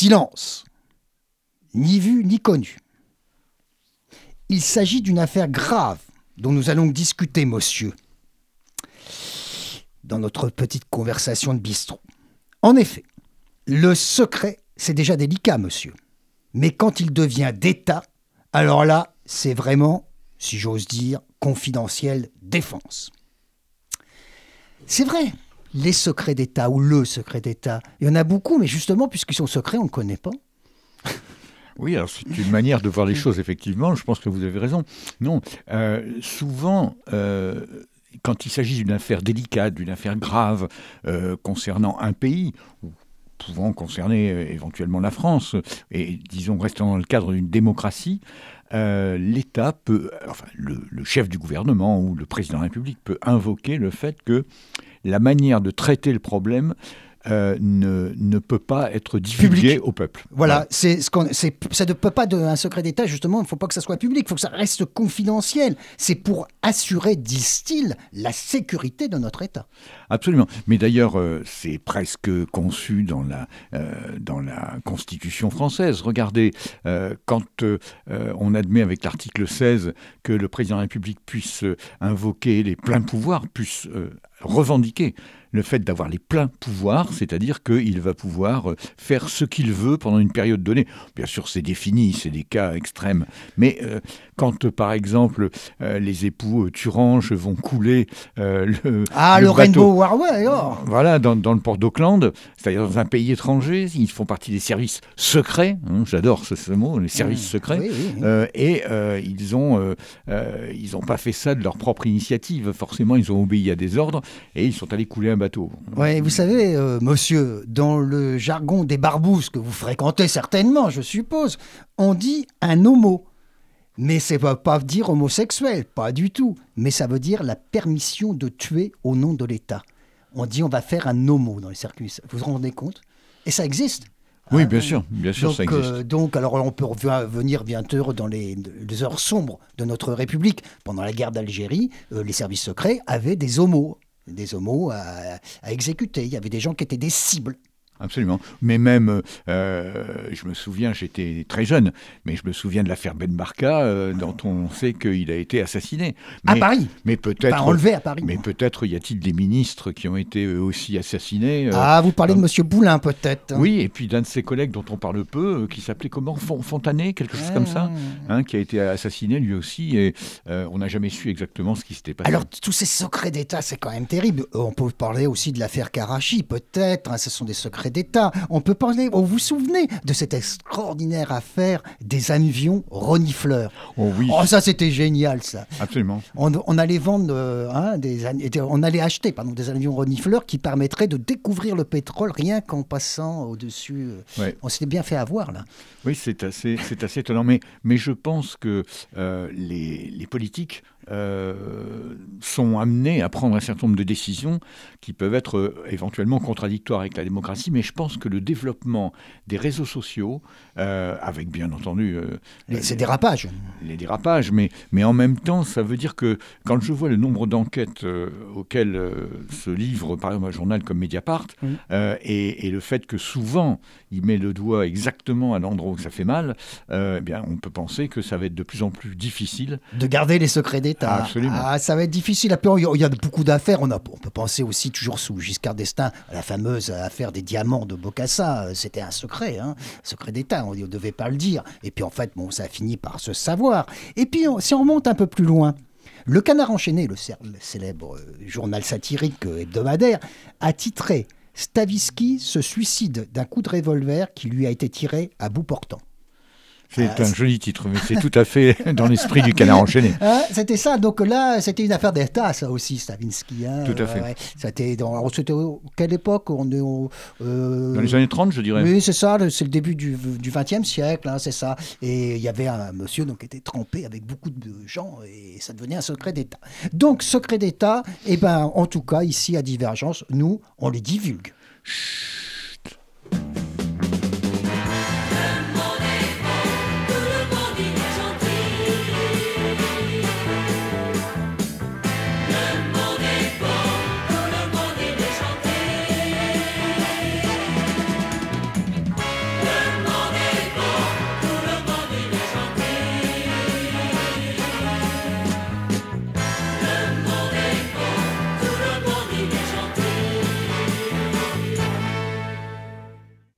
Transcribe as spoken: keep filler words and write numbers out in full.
Silence. Ni vu ni connu. Il s'agit d'une affaire grave dont nous allons discuter, monsieur, dans notre petite conversation de bistrot. En effet, le secret, c'est déjà délicat, monsieur. Mais quand il devient d'État, alors là, c'est vraiment, si j'ose dire, confidentiel défense. C'est vrai, les secrets d'État ou le secret d'État, il y en a beaucoup, mais justement, puisqu'ils sont secrets, on ne le connaît pas. Oui, alors c'est une manière de voir les choses, effectivement. Je pense que vous avez raison. Non, euh, souvent, euh, quand il s'agit d'une affaire délicate, d'une affaire grave euh, concernant un pays, ou pouvant concerner euh, éventuellement la France, et disons restant dans le cadre d'une démocratie, euh, l'État peut, enfin le, le chef du gouvernement ou le président de la République peut invoquer le fait que la manière de traiter le problème Euh, ne, ne peut pas être divulgué au peuple. Voilà, ouais. c'est ce qu'on, c'est, ça ne peut pas de un secret d'État, justement, il ne faut pas que ça soit public, il faut que ça reste confidentiel. C'est pour assurer, disent-ils, la sécurité de notre État. Absolument. Mais d'ailleurs, euh, c'est presque conçu dans la, euh, dans la Constitution française. Regardez, euh, quand euh, on admet avec l'article seize que le président de la République puisse euh, invoquer les pleins pouvoirs, puisse euh, revendiquer le fait d'avoir les pleins pouvoirs, c'est-à-dire qu'il va pouvoir faire ce qu'il veut pendant une période donnée. Bien sûr, c'est défini, c'est des cas extrêmes. Mais euh, quand, euh, par exemple, euh, les époux euh, Turange vont couler euh, le, ah, le, le bateau, Rainbow Warway, oh. voilà, dans, dans le port d'Auckland, c'est-à-dire dans un pays étranger, ils font partie des services secrets, hein, j'adore ce, ce mot, les services mmh, secrets, oui, oui, oui. Euh, et euh, ils ont, euh, euh, ils n'ont pas fait ça de leur propre initiative. Forcément, ils ont obéi à des ordres et ils sont allés couler un bateau. Oui, vous savez, euh, monsieur, dans le jargon des barbouzes que vous fréquentez certainement, je suppose, on dit un homo. Mais ça ne veut pas dire homosexuel, pas du tout. Mais ça veut dire la permission de tuer au nom de l'État. On dit on va faire un homo dans les circuits. Vous vous rendez compte ? Et ça existe. Oui, hein, bien sûr, bien sûr, donc, ça existe. Euh, donc, alors on peut venir bientôt dans les, les heures sombres de notre République. Pendant la guerre d'Algérie, euh, les services secrets avaient des homos. des homos à, à exécuter. Il y avait des gens qui étaient des cibles. Absolument. Mais même, euh, je me souviens, j'étais très jeune, mais je me souviens de l'affaire Ben Barka, euh, dont on sait qu'il a été assassiné. Mais, à Paris mais peut-être, Pas enlevé à Paris. Mais peut-être y a-t-il des ministres qui ont été eux aussi assassinés. Euh, ah, vous parlez comme... de M. Boulin, peut-être. Oui, et puis d'un de ses collègues dont on parle peu, euh, qui s'appelait comment Fontanet, quelque chose ah, comme ça, hein, qui a été assassiné lui aussi, et euh, on n'a jamais su exactement ce qui s'était passé. Alors, tous ces secrets d'État, c'est quand même terrible. On peut parler aussi de l'affaire Karachi, peut-être, hein, ce sont des secrets d'État. On peut parler, vous vous souvenez de cette extraordinaire affaire des avions renifleurs. Oh oui. Oh, ça c'était génial, ça. Absolument. On, on allait vendre, euh, hein, des, on allait acheter pardon, des avions renifleurs qui permettraient de découvrir le pétrole rien qu'en passant au-dessus. Ouais. On s'était bien fait avoir, là. Oui, c'est assez, c'est assez étonnant. Mais, mais je pense que euh, les, les politiques euh, sont amenés à prendre un certain nombre de décisions qui peuvent être euh, éventuellement contradictoires avec la démocratie, mais je pense que le développement des réseaux sociaux, euh, avec bien entendu... Euh, les, ces dérapages. Les dérapages, mais, mais en même temps, ça veut dire que quand je vois le nombre d'enquêtes euh, auxquelles euh, se livre, par exemple, un journal comme Mediapart, mmh. euh, et, et le fait que souvent, il met le doigt exactement à l'endroit où ça fait mal, euh, eh bien, on peut penser que ça va être de plus en plus difficile. De garder les secrets d'État. Ah, absolument. Ah, ça va être difficile. Après, il y a beaucoup d'affaires. On, a, on peut penser aussi, toujours sous Giscard d'Estaing, à la fameuse affaire des diamants de Bokassa. C'était un secret, hein, secret d'État. On ne devait pas le dire. Et puis, en fait, bon, ça a fini par se savoir. Et puis, on, si on remonte un peu plus loin, le Canard enchaîné, le, le célèbre journal satirique hebdomadaire, a titré « Stavisky se suicide d'un coup de revolver qui lui a été tiré à bout portant ». C'est ah, un c'est... joli titre, mais c'est tout à fait dans l'esprit du Canard enchaîné. Ah, c'était ça, donc là, c'était une affaire d'État, ça aussi, Stavisky. Hein, tout à fait. Ouais. C'était, dans, alors, c'était quelle époque on est au, euh... Dans les années trente, je dirais. Oui, c'est ça, c'est le début du, du vingtième siècle, hein, c'est ça. Et il y avait un monsieur donc, qui était trempé avec beaucoup de gens, et ça devenait un secret d'État. Donc, secret d'État, eh ben, en tout cas, ici, à Divergence, nous, on les divulgue. Chut.